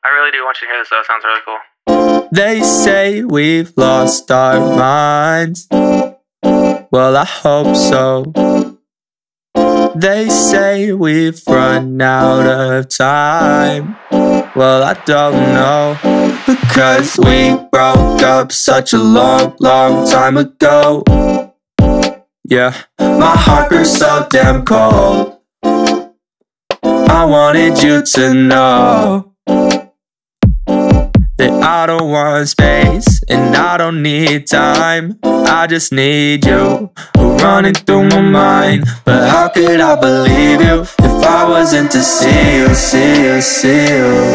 I really do want you to hear this though, it sounds really cool. They say we've lost our minds. Well, I hope so. They say we've run out of time. Well, I don't know, because we broke up such a long, long time ago. Yeah, my heart grew so damn cold. I wanted you to know that I don't want space and I don't need time. I just need you running through my mind. But how could I believe you if I wasn't to see you, see you, see you?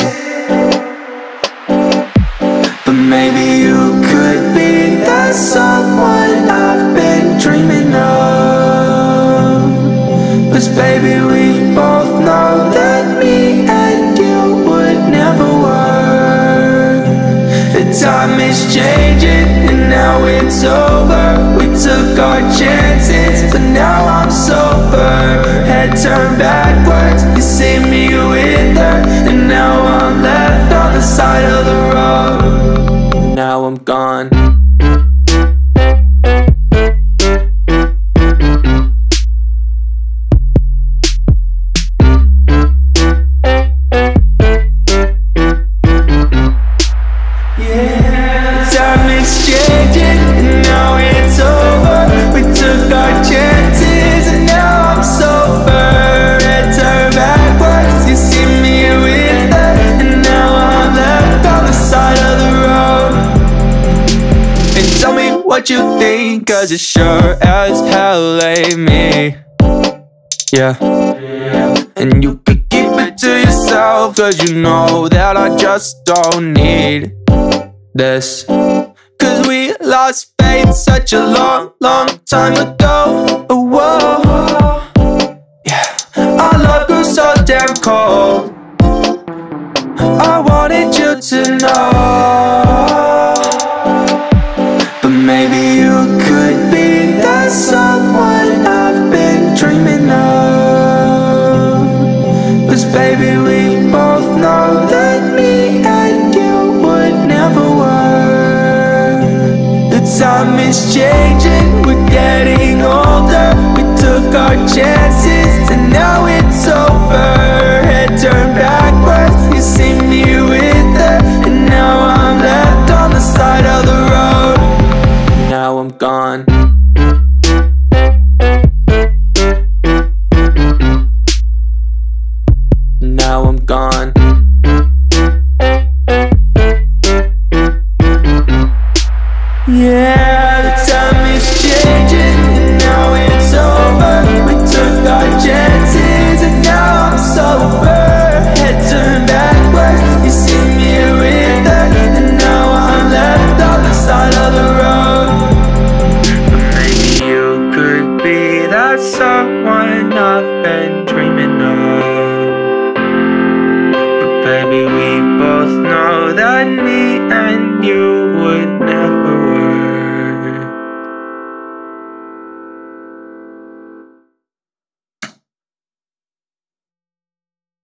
But maybe you could be that someone I've been dreaming of. 'Cause baby, we both know that me and you would never work. The time is changing and now it's over. We took our chances, but now I'm sober. Head turned backwards, you see me with her, and now I'm left on the side of the road. Now I'm gone. What you think, 'cause it sure as hell ain't me. Yeah. And you can keep it to yourself, 'cause you know that I just don't need this. 'Cause we lost faith such a long, long time ago. Whoa. Yeah. Our love grew so damn cold. I wanted you to know. Maybe you could be that someone I've been dreaming of. 'Cause baby, we both know that me and you would never work. The time is changing, we're getting older. We took our chances and now it's over. Head turned backwards, you see me with her, and now I'm left on the side of the road. Now I'm gone. Now I'm gone. Yeah, the time is changing and now it's over. We took our chances and now I'm sober. Head turned backwards, you see me with her, and now I'm left on the side of the road. That's someone I've been dreaming of. But baby, we both know that me and you